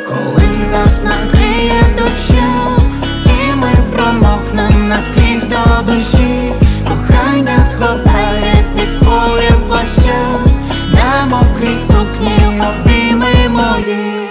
коли нас накриє дощем, і ми промокнем наскрізь до душі. Кохання сховає під своїм плащем, на мокрій сукні обійми мої.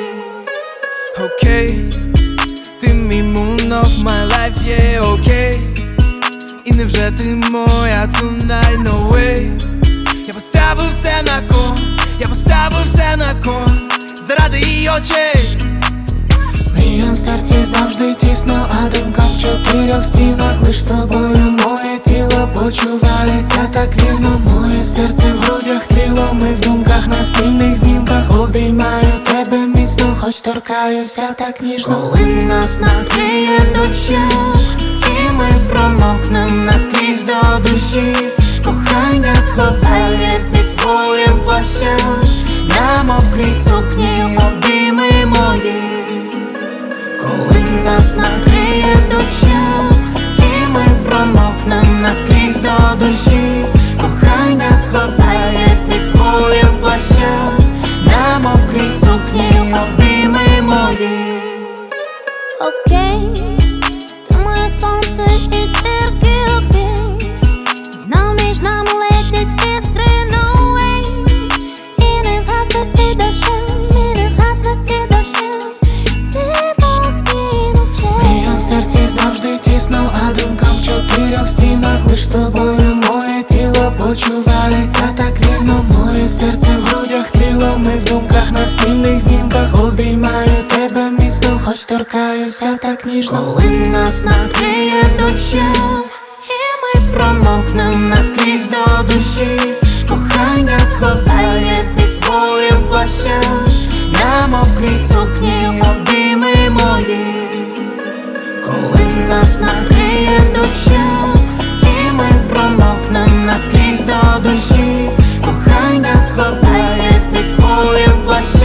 Окей, ти мій moon of my life, yeah, окей. І невже ти моя tonight, no way. Я поставив все на кон, я поставив все на кон, заради її очей. Мріям в серці завжди тісно, а думка в чотирьох стінах. Лиш з тобою моє тіло почувається так вільно. Моє серце в грудях тліло, ми в думках на спільних знімках. Обіймаю тебе міцно, хоч торкаюся так ніжно. Коли нас накриє дощем, і ми промокнем наскрізь до душі. Кохання сховає під своїм плащем, на мокрій сукні обійми мої. Коли нас накриє дощем, і ми промокнем наскрізь до душі. Кохання сховає під своїм плащем, на мокрій сукні обійми мої. Окей, ти моє сонце і зірки, окей. Знов між нами летять іскри, no way. І не згасне під дощем, і не згасне під дощем ці вогні ночей. Мріям в серці завжди тісно, а думка в чотирьох стінах. Лиш з тобою моє тіло почувається так вільно. Моє серце в грудях тліло, ми в думках на спільних знімках. Обіймаю тебе міцно, хоч торкаюся так ніжно. Коли нас накриє дощем, і ми промокнем наскрізь до душі. Кохання сховає під своїм плащем, на мокрій сукні обійми мої. Коли нас накриє дощем, і ми промокнем наскрізь до душі. Кохання сховає під своїм плащем,